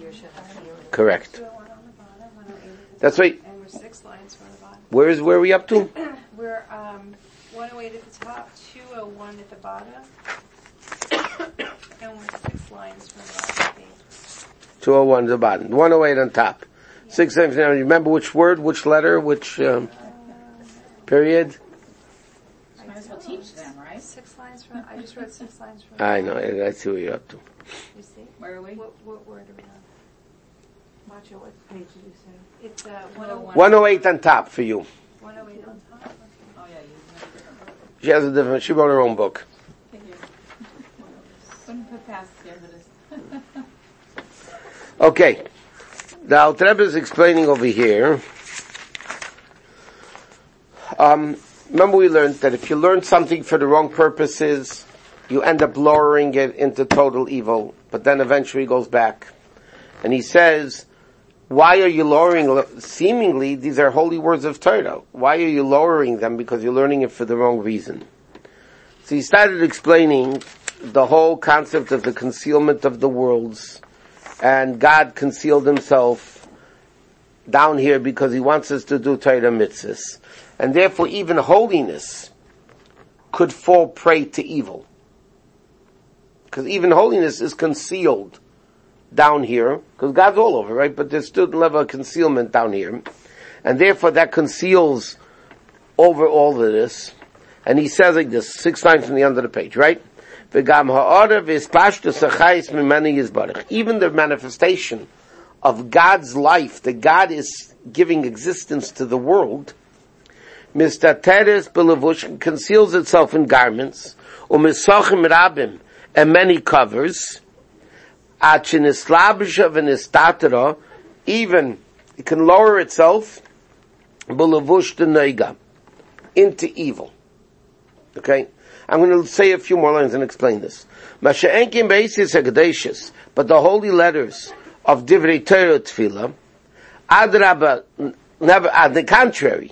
Correct. That's right. And we're 6 lines from the bottom. Where are we up to? We're 108 at the top, 201 at the bottom, and we're 6 lines from the bottom page. 201 at the bottom. 108 on top. 6 times. Now, remember which word, which letter, which period? Might as well teach them, right? 6 lines from. I just wrote 6 lines from. I know. I see what you're up to. You see? Where are we? What word are we on? Watch it. What page did you say? It's 101. 108 on top for you. 108 on top. Okay. Oh yeah, you have a different book. She has a different. She wrote her own book. Figure. Wouldn't put past the evidence. Okay. The Alter Rebbe is explaining over here. Remember we learned that if you learn something for the wrong purposes, you end up lowering it into total evil, but then eventually it goes back. And he says, why are you lowering, seemingly these are holy words of Torah. Why are you lowering them? Because you're learning it for the wrong reason. So he started explaining the whole concept of the concealment of the worlds, and God concealed himself down here because he wants us to do Torah mitzvahs. And therefore even holiness could fall prey to evil. Because even holiness is concealed down here, because God's all over, right? But there's still a level of concealment down here. And therefore that conceals over all of this. And he says like this, 6 lines from the end of the page, right? Even the manifestation of God's life, that God is giving existence to the world, conceals itself in garments, and many covers, even it can lower itself into evil. Okay? I'm going to say a few more lines and explain this. But the holy letters of Divrei Torah Tefillah, Adrabah, never, on the contrary,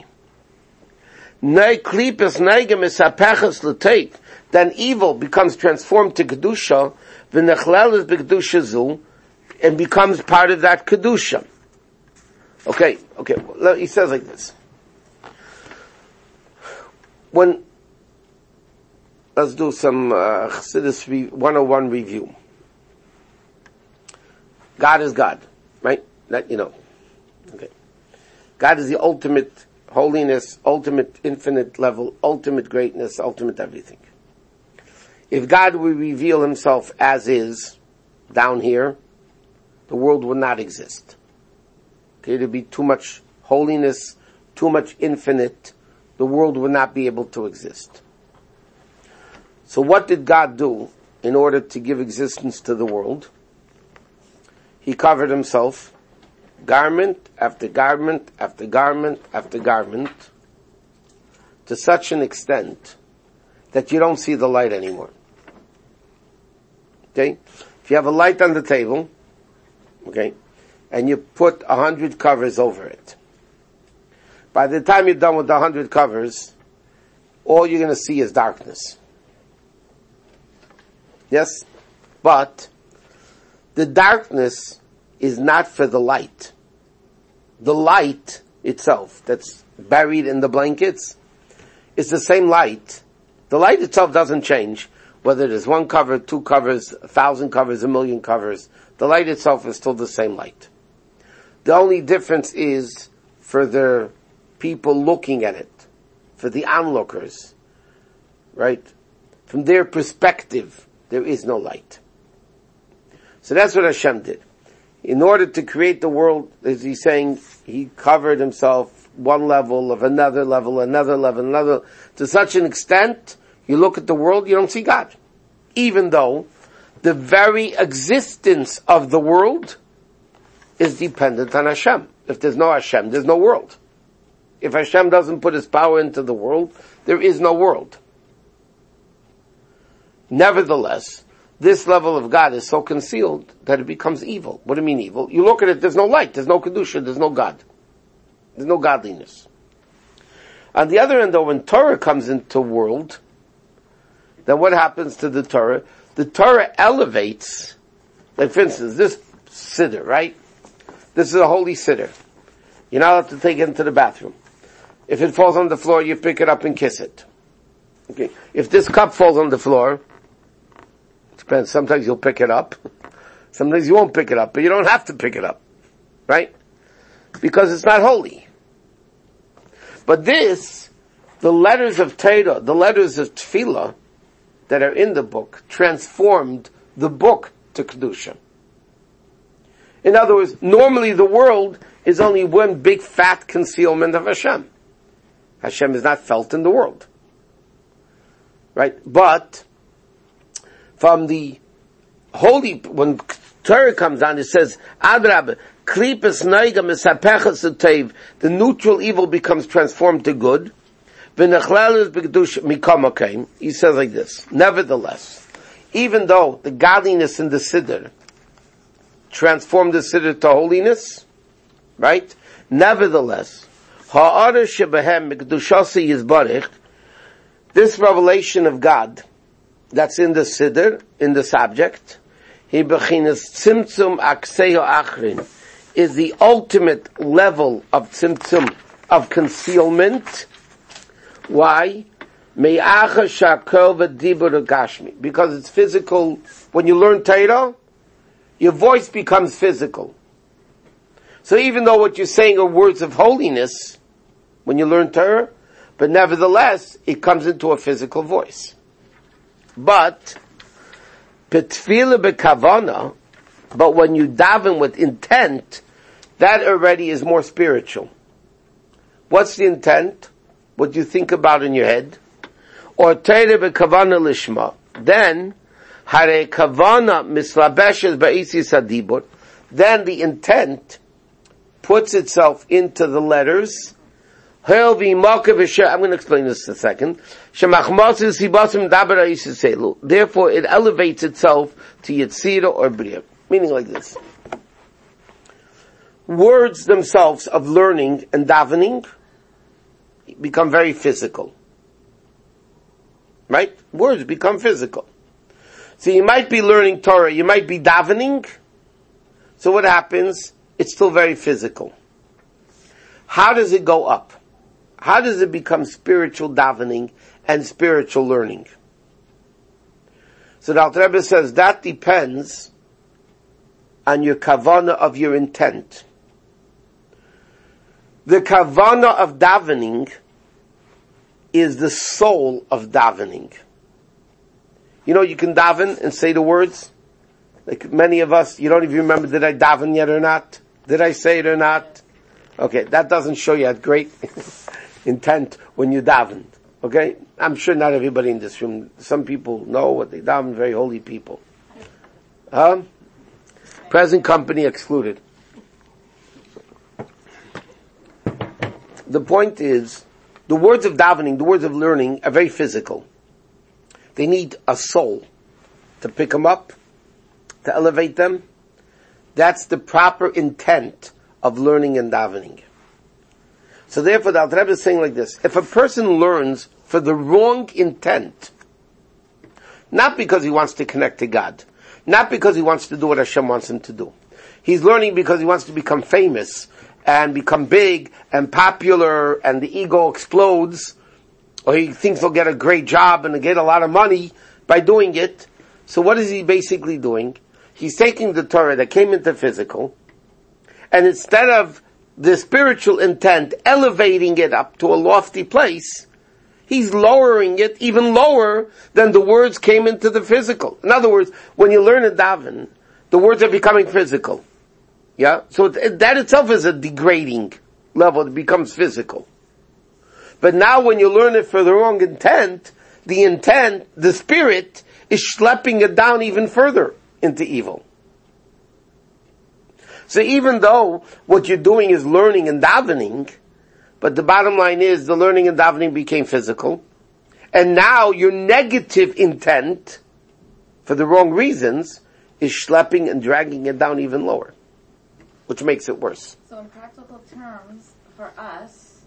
then evil becomes transformed to Kedusha, and becomes part of that Kedusha. Okay, he says like this. Let's do some Chassidus 101 review. God is God, right? That you know. Okay. God is the ultimate holiness, ultimate infinite level, ultimate greatness, ultimate everything. If God would reveal himself as is, down here, the world would not exist. Okay, there'd be too much holiness, too much infinite, the world would not be able to exist. So what did God do in order to give existence to the world? He covered himself, garment after garment after garment after garment, to such an extent that you don't see the light anymore. Okay? If you have a light on the table, okay, and you put 100 covers over it, by the time you're done with the 100 covers, all you're going to see is darkness. Yes? But the darkness is not for the light. The light itself that's buried in the blankets is the same light. The light itself doesn't change, whether there's 1 cover, 2 covers, 1,000 covers, 1,000,000 covers. The light itself is still the same light. The only difference is for the people looking at it, for the onlookers, right? From their perspective, there is no light. So that's what Hashem did. In order to create the world, as he's saying, he covered himself one level of another level, to such an extent, you look at the world, you don't see God. Even though the very existence of the world is dependent on Hashem. If there's no Hashem, there's no world. If Hashem doesn't put his power into the world, there is no world. Nevertheless, this level of God is so concealed that it becomes evil. What do you mean evil? You look at it, there's no light, there's no Kedusha, there's no God. There's no godliness. On the other end though, when Torah comes into world, then what happens to the Torah? The Torah elevates, like for instance, this siddur, right? This is a holy siddur. You're not allowed to take it into the bathroom. If it falls on the floor, you pick it up and kiss it. Okay. If this cup falls on the floor, it depends. Sometimes you'll pick it up. Sometimes you won't pick it up, but you don't have to pick it up. Right? Because it's not holy. But this, the letters of Torah, the letters of Tefillah that are in the book, transformed the book to Kedusha. In other words, normally the world is only one big fat concealment of Hashem. Hashem is not felt in the world. Right? But, from the holy, when Torah comes on, it says, Adrab, Klipes Noiga Misapechas Utev, the neutral evil becomes transformed to good. V'nechlalis b'kedush mikamokeim. He says like this, nevertheless, even though the godliness in the Siddur transformed the Siddur to holiness, right? Nevertheless, ha'ara shebehem mikedushasi yizbarich, this revelation of God that's in the Siddur, in the subject, he bechinas tzimtzum akseyo achrin, is the ultimate level of tzimtzum, of concealment. Why? Because it's physical. When you learn Torah, your voice becomes physical. So even though what you're saying are words of holiness, when you learn Torah, but nevertheless, it comes into a physical voice. But, petfila bekavana, but when you daven with intent, that already is more spiritual. What's the intent? What you think about in your head? Or Torah bekavana lishma. Then, hare kavana mislabeshes ba'isi sadibur. Then the intent puts itself into the letters. I'm going to explain this in a second. Therefore, it elevates itself to Yetzirah or Bria. Meaning like this. Words themselves of learning and davening become very physical. Right? Words become physical. So you might be learning Torah, you might be davening. So what happens? It's still very physical. How does it go up? How does it become spiritual davening and spiritual learning? So the Alter Rebbe says that depends on your kavana of your intent. The kavana of davening is the soul of davening. You know, you can daven and say the words. Like many of us, you don't even remember, did I daven yet or not? Did I say it or not? Okay, that doesn't show you had great intent when you davened. Okay? I'm sure not everybody in this room, some people know what they daven, very holy people. Present company excluded. The point is, the words of davening, the words of learning are very physical. They need a soul to pick them up, to elevate them. That's the proper intent of learning and davening. So therefore, the Alter Rebbe is saying like this: if a person learns for the wrong intent, not because he wants to connect to God, not because he wants to do what Hashem wants him to do, he's learning because he wants to become famous and become big and popular, and the ego explodes, or he thinks he'll get a great job and get a lot of money by doing it. So what is he basically doing? He's taking the Torah that came into physical, and instead of the spiritual intent, elevating it up to a lofty place, he's lowering it even lower than the words came into the physical. In other words, when you learn a daven, the words are becoming physical. Yeah? So that itself is a degrading level. It becomes physical. But now when you learn it for the wrong intent, the spirit, is schlepping it down even further into evil. So even though what you're doing is learning and davening, but the bottom line is the learning and davening became physical, and now your negative intent, for the wrong reasons, is schlepping and dragging it down even lower, which makes it worse. So in practical terms, for us,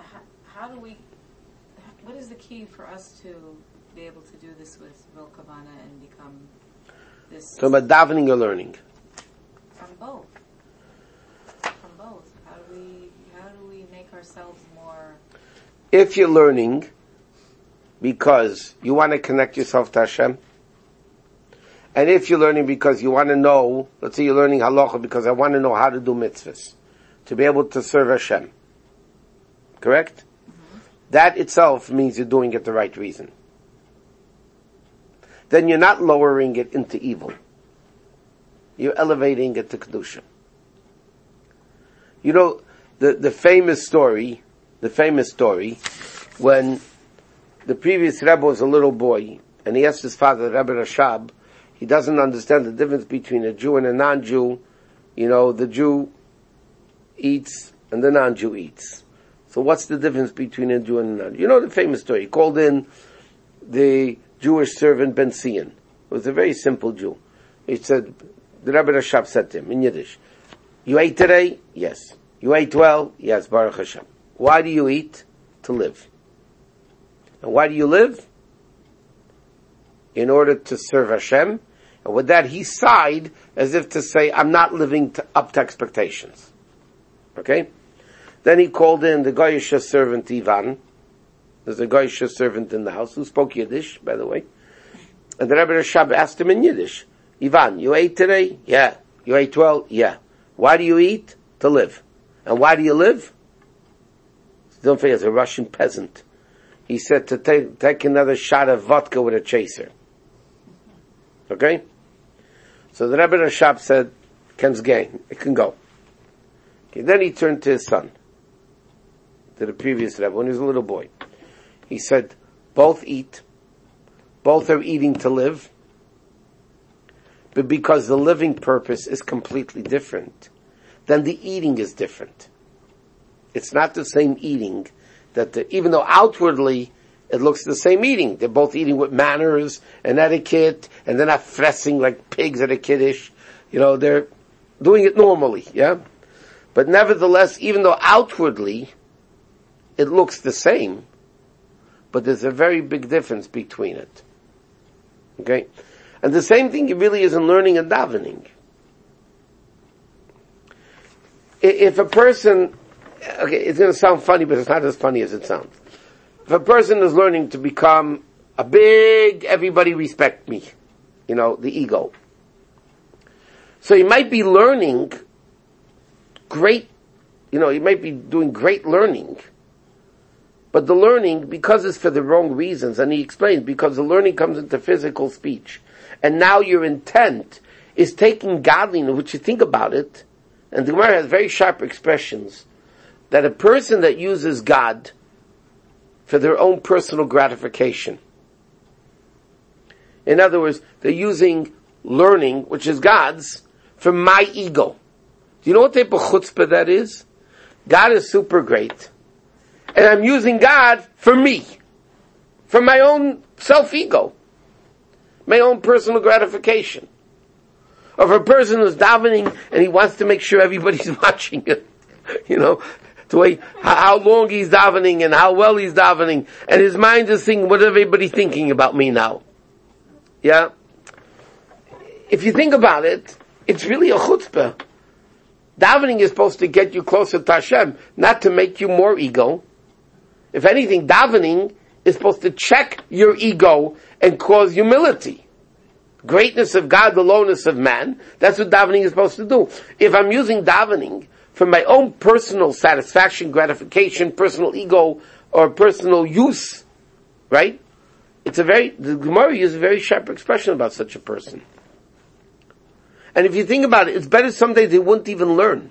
what is the key for us to be able to do this with real kavana and become this? So about davening or learning? From both. From both. How do we make ourselves more? If you're learning because you want to connect yourself to Hashem, and if you're learning because you want to know, let's say you're learning halacha because I want to know how to do mitzvahs, to be able to serve Hashem. Correct? Mm-hmm. That itself means you're doing it the right reason. Then you're not lowering it into evil. You're elevating it to Kedusha. You know, the famous story, when the previous Rebbe was a little boy, and he asked his father, Rebbe Rashab, he doesn't understand the difference between a Jew and a non-Jew. You know, the Jew eats and the non-Jew eats. So what's the difference between a Jew and a non-Jew? You know the famous story. He called in the Jewish servant Ben Sion. It was a very simple Jew. He said, the Rebbe Rashab said to him in Yiddish, you ate today? Yes. You ate well? Yes, Baruch Hashem. Why do you eat? To live. And why do you live? In order to serve Hashem. And with that, he sighed as if to say, I'm not living up to expectations. Okay? Then he called in the Goyish servant Ivan. There's a Goyish servant in the house who spoke Yiddish, by the way. And the Rebbe Rashab asked him in Yiddish, Ivan, you ate today? Yeah. You ate well? Yeah. Why do you eat? To live. And why do you live? Don't forget, as a Russian peasant. He said to take another shot of vodka with a chaser. Okay? So the Rebbe Rashab said, Ken's gang, it can go. Okay, then he turned to his son, to the previous Rebbe, when he was a little boy. He said, both eat, both are eating to live, but because the living purpose is completely different, then the eating is different. It's not the same eating even though outwardly it looks the same eating. They're both eating with manners and etiquette, and they're not fressing like pigs at a kiddush. You know, they're doing it normally, yeah? But nevertheless, even though outwardly it looks the same, but there's a very big difference between it. Okay? And the same thing really is in learning and davening. If a person, okay, it's going to sound funny, but it's not as funny as it sounds. If a person is learning to become a big, everybody respect me, you know, the ego. So he might be learning great, you know, he might be doing great learning. But the learning, because it's for the wrong reasons, and he explains, because the learning comes into physical speech. And now your intent is taking godliness, which you think about it, and the Gemara has very sharp expressions, that a person that uses God for their own personal gratification. In other words, they're using learning, which is God's, for my ego. Do you know what type of chutzpah that is? God is super great. And I'm using God for me. For my own self-ego. My own personal gratification. Or if a person is davening and he wants to make sure everybody's watching it. You know, to wait how long he's davening and how well he's davening. And his mind is thinking, what is everybody thinking about me now? Yeah? If you think about it, it's really a chutzpah. Davening is supposed to get you closer to Hashem, not to make you more ego. If anything, davening is supposed to check your ego and cause humility. Greatness of God, the lowness of man. That's what davening is supposed to do. If I'm using davening for my own personal satisfaction, gratification, personal ego, or personal use, right? The Gemara uses a very sharp expression about such a person. And if you think about it, it's better some days they wouldn't even learn.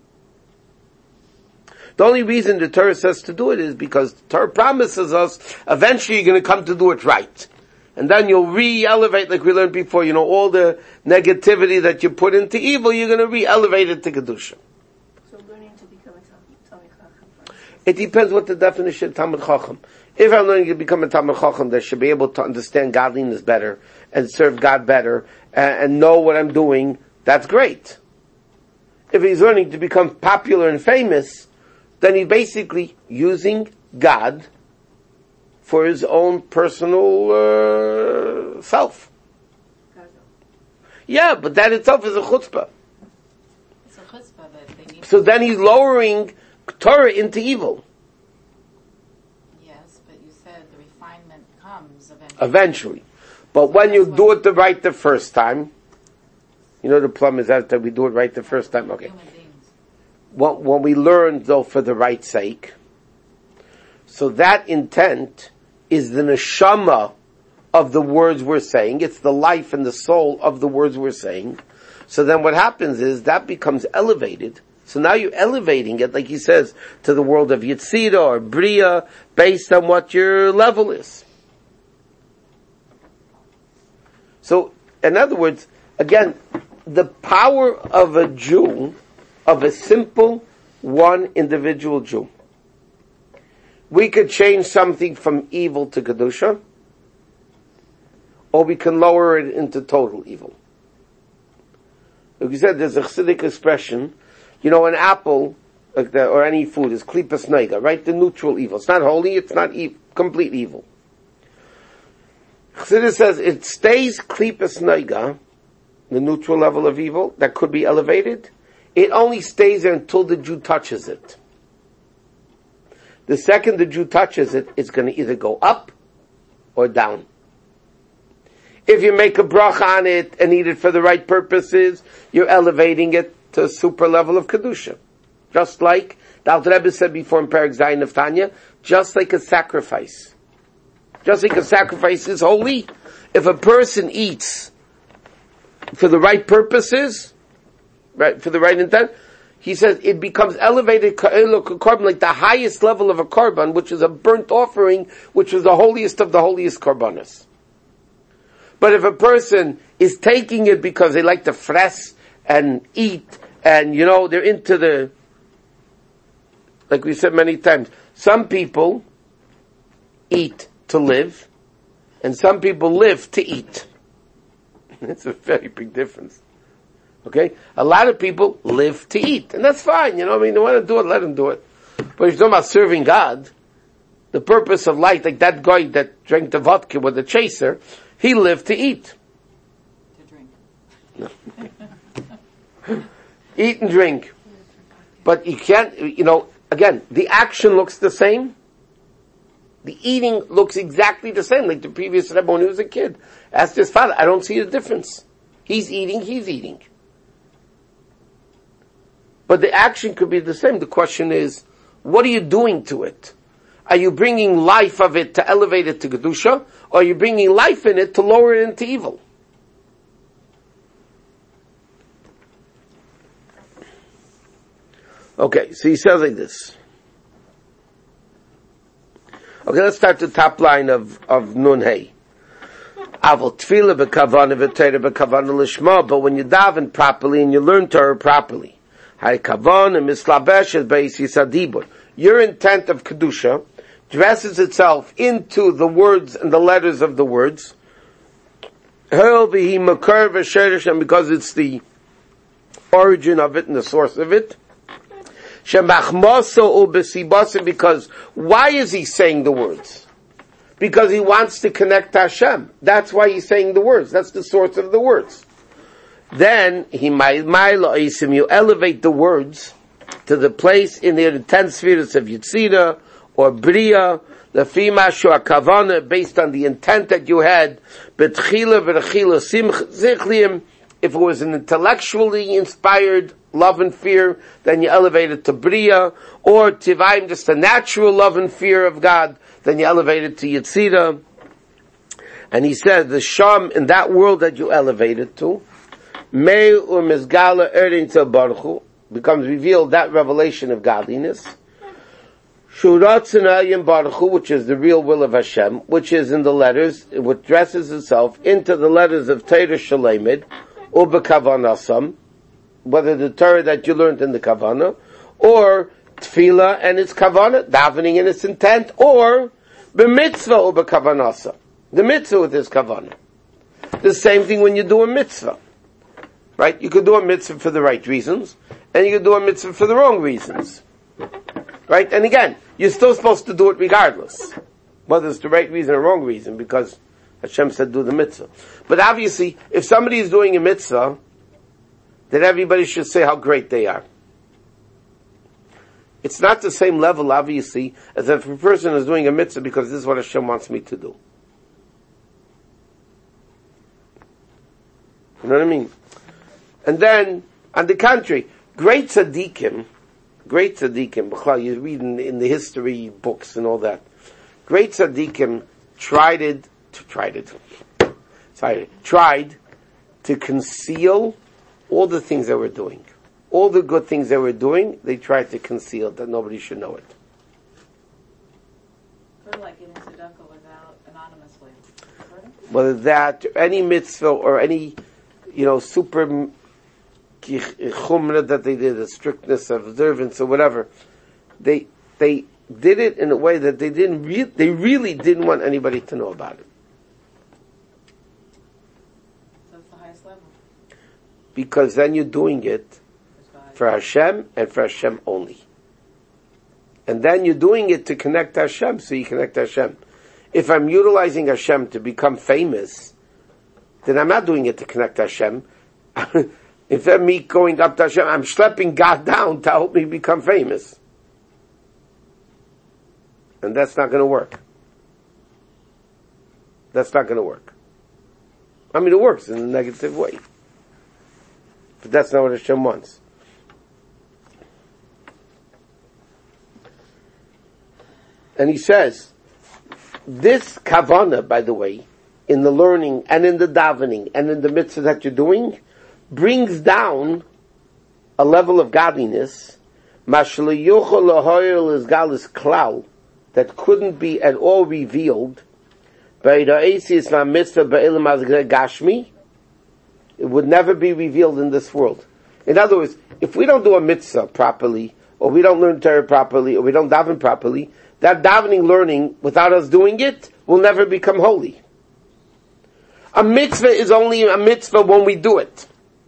The only reason the Torah says to do it is because the Torah promises us eventually you're going to come to do it right. And then you'll re-elevate, like we learned before, you know, all the negativity that you put into evil, you're going to re-elevate it to Kedusha. So learning to become a Talmid Chacham. It depends what the definition of Talmid Chacham. If I'm learning to become a Talmid Chacham, that should be able to understand godliness better and serve God better and know what I'm doing, that's great. If he's learning to become popular and famous, then he's basically using God for his own personal self. Yeah, but that itself is a chutzpah. chutzpah that they need. So then he's lowering Torah into evil. Yes, but you said the refinement comes Eventually. But when you do it right the first time, you know the problem is that we do it right the first time. Okay. Human beings. When we learn, though, for the right sake, so that intent is the neshama of the words we're saying. It's the life and the soul of the words we're saying. So then what happens is that becomes elevated. So now you're elevating it, like he says, to the world of Yetzirah or Bria, based on what your level is. So, in other words, again, the power of a Jew, of a simple, one individual Jew. We could change something from evil to Kedusha, or we can lower it into total evil. Like you said, there's a Chassidic expression, you know, an apple, like that, or any food is klipas neiga, right? The neutral evil. It's not holy, it's not complete evil. Chassidus says it stays klipas neiga, the neutral level of evil, that could be elevated. It only stays there until the Jew touches it. The second the Jew touches it, it's going to either go up or down. If you make a bracha on it and eat it for the right purposes, you're elevating it to a super level of Kedusha. Just like the Alter Rebbe said before in Perek Zayin of Tanya, just like a sacrifice. Just like a sacrifice is holy, if a person eats for the right purposes, right, for the right intent, he says it becomes elevated korban, like the highest level of a korban, which is a burnt offering, which is the holiest of the holiest korbanos. But if a person is taking it because they like to fress and eat, and you know, they're into the, like we said many times, some people eat to live, and some people live to eat. It's a very big difference. Okay? A lot of people live to eat, and that's fine, you know, I mean, they want to do it, let them do it. But if you're talking about serving God, the purpose of life, like that guy that drank the vodka with the chaser, he lived to eat. To drink. Eat and drink. But you can't, you know, again, the action looks the same. The eating looks exactly the same, like the previous Rebbe when he was a kid. Asked his father, I don't see the difference. He's eating. But the action could be the same. The question is, what are you doing to it? Are you bringing life of it to elevate it to Kedusha? Or are you bringing life in it to lower it into evil? Okay, so he says like this. Okay, let's start the top line of Nun Hey. Avol tefillah b'kavana v'teira b'kavana l'shma, but when you daven properly and you learn Torah properly, hay kavana mislabesh beis yisadibur. Your intent of Kedusha dresses itself into the words and the letters of the words, and because it's the origin of it and the source of it. Because why is he saying the words? Because he wants to connect to Hashem. That's why he's saying the words. That's the source of the words. Then you elevate the words to the place in the 10 spheres of Yetzirah or Bria, the Fimashu Kavana, based on the intent that you had. If it was an intellectually inspired love and fear, then you elevate it to Bria, or Tivayim, just a natural love and fear of God, then you elevate it to Yetzirah. And he said, the Sham, in that world that you elevate it to, Mei or Mizgala Erin Tel Baruch Hu, becomes revealed that revelation of godliness. Shuratzin Elyon Baruch Hu, which is the real will of Hashem, which is in the letters, which dresses itself into the letters of Torah Shalemid, or B'kavanasam, whether the Torah that you learned in the Kavanah, or Tefillah and its Kavanah, davening in its intent, or B'mitzvah or B'kavanasa, the mitzvah with its Kavanah. The same thing when you do a mitzvah. Right? You could do a mitzvah for the right reasons, and you could do a mitzvah for the wrong reasons. Right? And again, you're still supposed to do it regardless, whether it's the right reason or wrong reason, because Hashem said do the mitzvah. But obviously, if somebody is doing a mitzvah, that everybody should say how great they are. It's not the same level, obviously, as if a person is doing a mitzvah because this is what Hashem wants me to do. You know what I mean? And then, on the contrary, great tzaddikim, you read in the history books and all that, great tzaddikim tried to conceal all the things they were doing. All the good things they were doing, they tried to conceal, that nobody should know it. Sort of like giving tzedakah without anonymously. Whether that, any mitzvah, or any, super chumrah that they did, a strictness of observance or whatever, they did it in a way that they really didn't want anybody to know about it. So it's the highest level. Because then you're doing it for Hashem and for Hashem only. And then you're doing it to connect to Hashem, so you connect to Hashem. If I'm utilizing Hashem to become famous, then I'm not doing it to connect to Hashem. Instead of me going up to Hashem, I'm schlepping God down to help me become famous. And that's not going to work. That's not going to work. I mean, it works in a negative way. But that's not what Hashem wants. And he says, this kavanah, by the way, in the learning and in the davening and in the mitzvah that you're doing, brings down a level of godliness that couldn't be at all revealed. It would never be revealed in this world. In other words, if we don't do a mitzvah properly, or we don't learn Torah properly, or we don't daven properly, that davening learning, without us doing it, will never become holy. A mitzvah is only a mitzvah when we do it.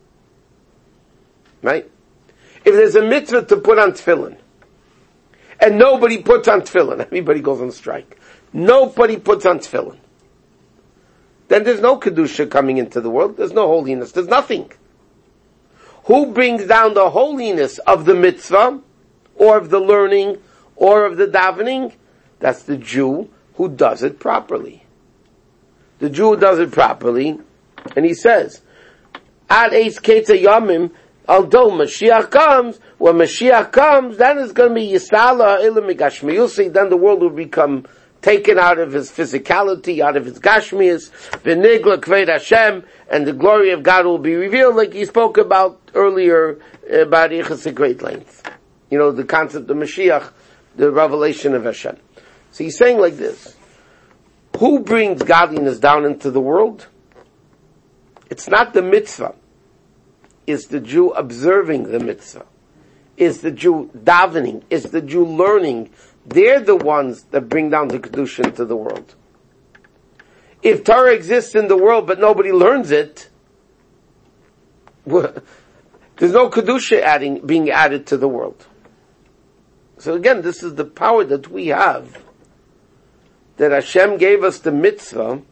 Right? If there's a mitzvah to put on tefillin, and nobody puts on tefillin, everybody goes on strike. Nobody puts on tefillin. Then there's no kedusha coming into the world. There's no holiness. There's nothing. Who brings down the holiness of the mitzvah, or of the learning, or of the davening? That's the Jew who does it properly. The Jew who does it properly, and he says, Ad Eis Ketza Yamim, although Mashiach comes, when Mashiach comes, then it's going to be Yisala Ilam Gashmi. You'll see, then the world will become taken out of his physicality, out of his Gashmias, V'nigla Kved Hashem, and the glory of God will be revealed, like he spoke about earlier, about Yichus at great length. The concept of Mashiach, the revelation of Hashem. So he's saying like this, who brings godliness down into the world? It's not the mitzvah. It's the Jew observing the mitzvah. It's the Jew davening. It's the Jew learning. They're the ones that bring down the Kedusha into the world. If Torah exists in the world but nobody learns it, there's no Kedusha being added to the world. So again, this is the power that we have, that Hashem gave us the mitzvah.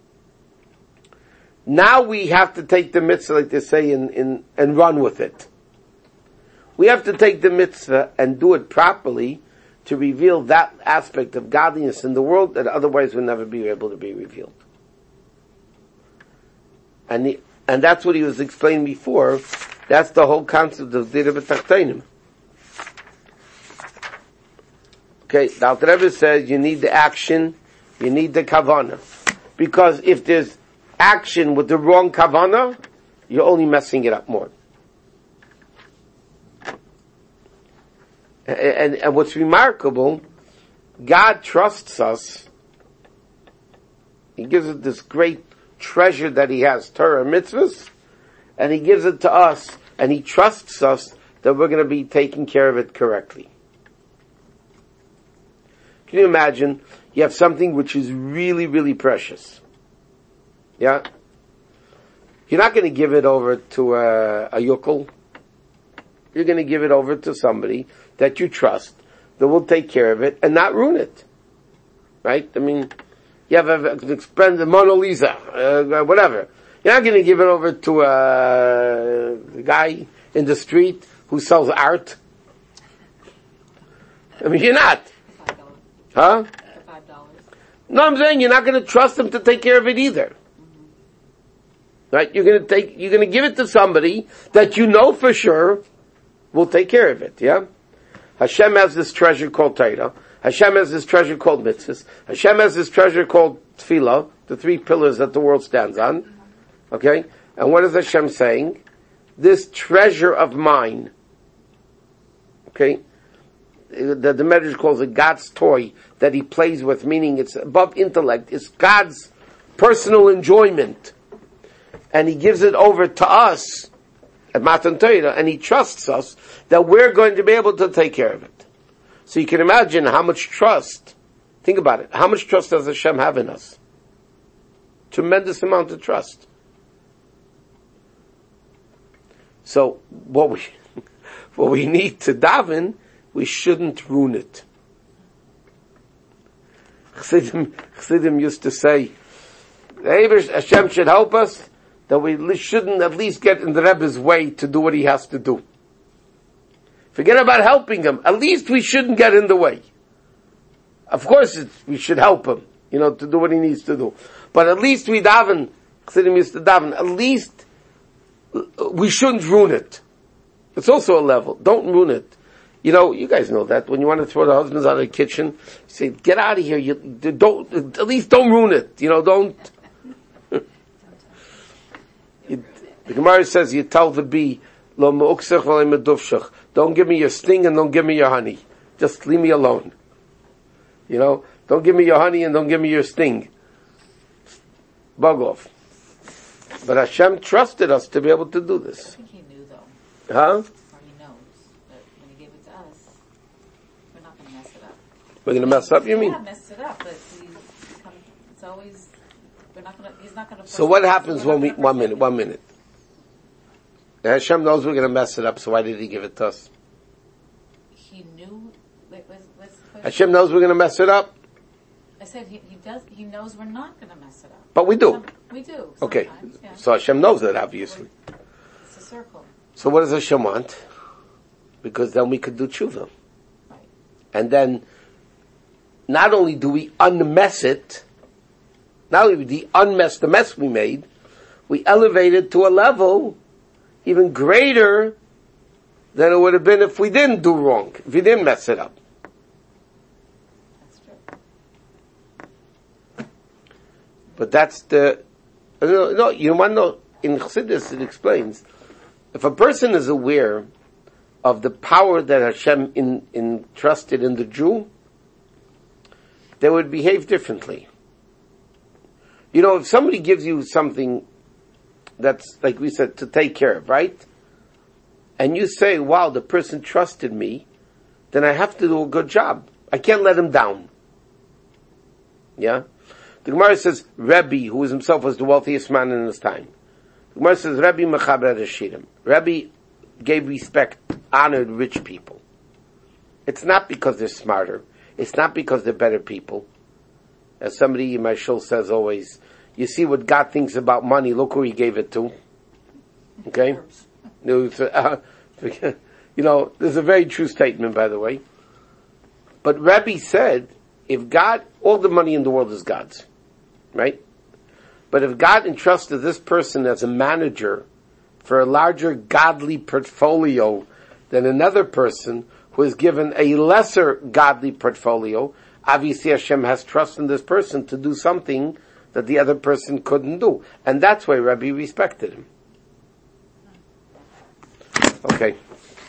Now we have to take the mitzvah, like they say, and run with it. We have to take the mitzvah and do it properly to reveal that aspect of godliness in the world that otherwise would never be able to be revealed. And that's what he was explaining before. That's the whole concept of Dira B'Tachtonim. Okay, the Alter Rebbe says you need the action, you need the kavanah. Because if there's action with the wrong kavanah, you're only messing it up more. And what's remarkable, God trusts us. He gives us this great treasure that He has, Torah and mitzvahs, and He gives it to us, and He trusts us that we're going to be taking care of it correctly. Can you imagine? You have something which is really, really precious. Yeah? You're not going to give it over to a yokel. You're going to give it over to somebody that you trust, that will take care of it and not ruin it. Right? I mean, you have an expensive Mona Lisa, whatever. You're not going to give it over to a guy in the street who sells art? I mean, you're not. $5. Huh? $5. No, I'm saying you're not going to trust them to take care of it either. Right? You're going to give it to somebody that you know for sure will take care of it, yeah? Hashem has this treasure called Torah. Hashem has this treasure called mitzvahs. Hashem has this treasure called tefillah, the 3 pillars that the world stands on. Okay? And what is Hashem saying? This treasure of mine, okay, that the Medrash calls it God's toy that he plays with, meaning it's above intellect. It's God's personal enjoyment. And he gives it over to us at Matan Torah, and he trusts us that we're going to be able to take care of it. So you can imagine how much trust, think about it, how much trust does Hashem have in us? Tremendous amount of trust. So what we need to daven, we shouldn't ruin it. Chassidim used to say, Hashem should help us, that we shouldn't at least get in the Rebbe's way to do what he has to do. Forget about helping him. At least we shouldn't get in the way. Of course, we should help him, to do what he needs to do. But at least we daven, Chassidim used to daven, at least we shouldn't ruin it. It's also a level. Don't ruin it. You guys know that. When you want to throw the husbands out of the kitchen, you say, get out of here. At least don't ruin it. Don't. The Gemara says, you tell the bee, lo me'uksech v'lo meduvshach. Don't give me your sting and don't give me your honey. Just leave me alone. Don't give me your honey and don't give me your sting. Bug off. But Hashem trusted us to be able to do this. I think he knew though. Huh? Or he knows that when he gave it to us, we're not going to mess it up. We're going to mess up, you mean? Yeah, mess it up, but it's always, he's not going to. So what happens when we, 1 minute. Hashem knows we're going to mess it up, so why did he give it to us? He knew, Hashem knows we're going to mess it up? I said he knows we're not going to mess it up. But we do. We do. Okay. Yeah. So Hashem knows that, obviously. It's a circle. So what does Hashem want? Because then we could do tshuva. Right. And then, not only do we unmess it, not only do we unmess the mess we made, we elevate it to a level even greater than it would have been if we didn't do wrong, if we didn't mess it up. That's true. But that's no, you want to know, in Chassidus it explains, if a person is aware of the power that Hashem entrusted in the Jew, they would behave differently. If somebody gives you something that's, like we said, to take care of, right? And you say, wow, the person trusted me, then I have to do a good job. I can't let him down. Yeah? The Gemara says, Rebbe, who himself was the wealthiest man in his time. The Gemara says, Rebbe mechaber hashirim. Rebbe gave respect, honored rich people. It's not because they're smarter. It's not because they're better people. As somebody in my shul says always, you see what God thinks about money, look who he gave it to. Okay? There's a very true statement, by the way. But Rabbi said, if God, all the money in the world is God's. Right? But if God entrusted this person as a manager for a larger godly portfolio than another person who is given a lesser godly portfolio, obviously Hashem has trust in this person to do something that the other person couldn't do. And that's why Rabbi respected him. Okay.